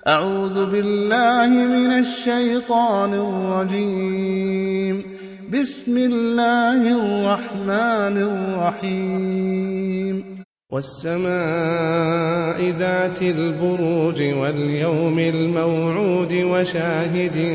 أعوذ بالله من الشيطان الرجيم. بسم الله الرحمن الرحيم. والسماء ذات البروج واليوم الموعود وشاهد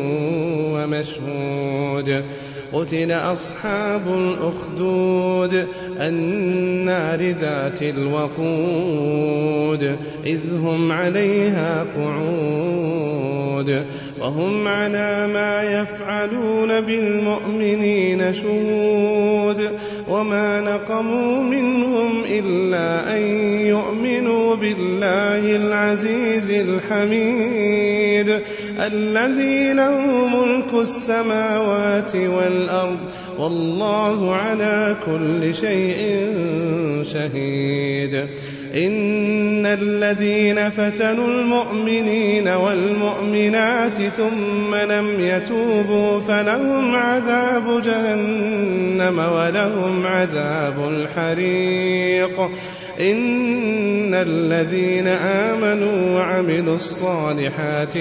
ومشهود. قتل أصحاب الأخدود النار ذات الوقود إذ هم عليها قعود وهم على ما يفعلون بالمؤمنين شهود. وما نقموا منهم إلا أن يؤمنوا بالله العزيز الحميد الذي له ملك السماوات والأرض والله على كل شيء شهيد. إن الذين فتنوا المؤمنين والمؤمنات ثم لم يتوبوا فلهم عذاب جهنم ولهم عذاب الحريق. إن الذين آمنوا وعملوا الصالحات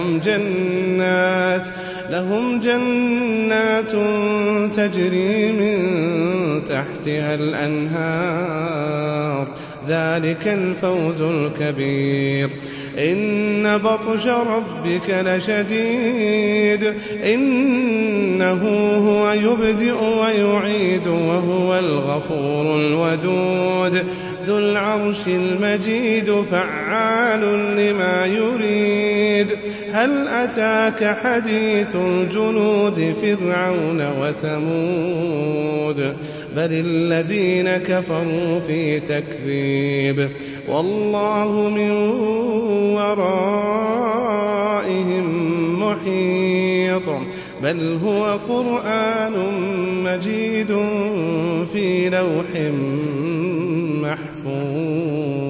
لهم جنات تجري من تحتها الأنهار ذلك الفوز الكبير. إن بطش ربك لشديد إنه هو يبدئ ويعيد وهو الغفور الودود ذو العرش المجيد فعال لما يريد. هل أتاك حديث الجنود فرعون وثمود بل الذين كفروا في تكذيب والله من ورائهم محيط. بل هو قرآن مجيد في لوح محفوظ.